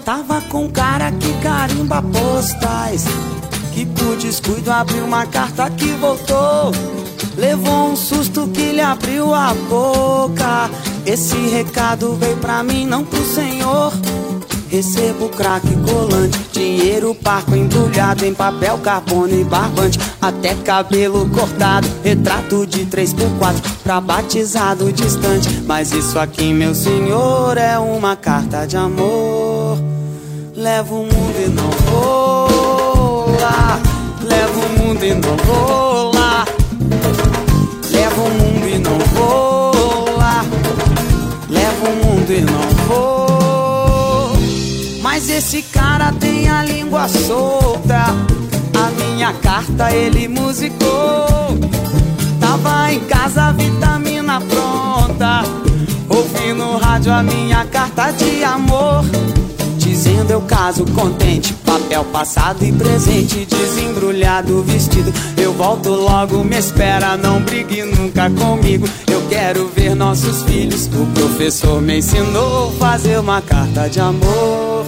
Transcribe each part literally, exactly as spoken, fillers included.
Tava com um cara que carimba postais, que por descuido abriu uma carta que voltou. Levou um susto que lhe abriu a boca. Esse recado veio pra mim, não pro senhor. Recebo crack colante, dinheiro parco embrulhado em papel carbono e barbante, até cabelo cortado, retrato de três por quatro pra batizado distante. Mas isso aqui, meu senhor, é uma carta de amor. Levo o mundo e não vou lá. Levo o mundo e não vou lá. Levo o mundo e não vou lá. Levo o mundo e não vou. Mas esse cara tem a língua solta. A minha carta ele musicou. Tava em casa, vitamina pronta, ouvi no rádio a minha carta de amor, dizendo eu caso contente, papel passado e presente, desembrulhado o vestido. Eu volto logo, me espera, não brigue nunca comigo. Eu quero ver nossos filhos. O professor me ensinou a fazer uma carta de amor.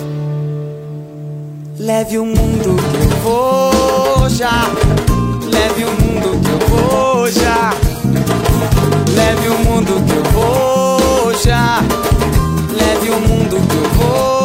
Leve o mundo que eu vou já. Leve o mundo que eu vou já. Leve o mundo que eu vou já. Leve o mundo que eu vou.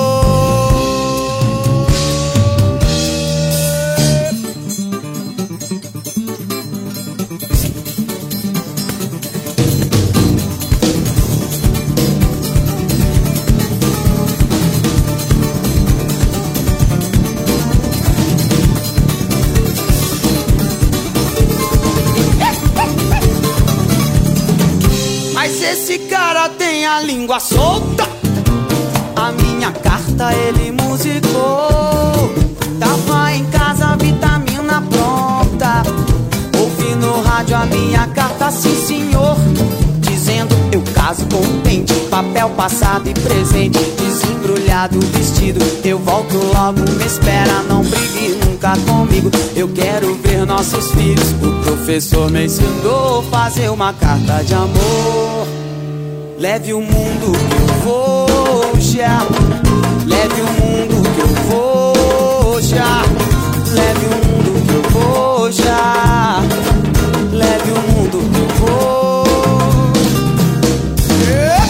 Esse cara tem a língua solta. A minha carta ele musicou. Tava em casa, vitamina pronta, ouvi no rádio a minha carta, sim senhor, dizendo eu caso contente, papel passado e presente, desembrulhado o vestido. Eu volto logo, me espera, não brigue nunca comigo. Eu quero ver nossos filhos. O professor me ensinou a fazer uma carta de amor. Leve o mundo que eu vou já. Leve o mundo que eu vou já. Leve o mundo que eu vou já. Leve o mundo que eu vou. Yeah.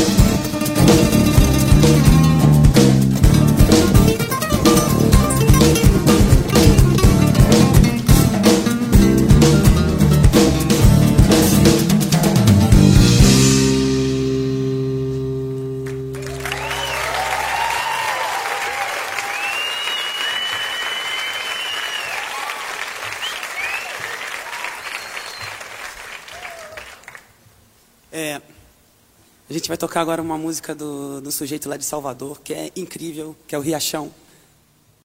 É, a gente vai tocar agora uma música do, do sujeito lá de Salvador, que é incrível, que é o Riachão.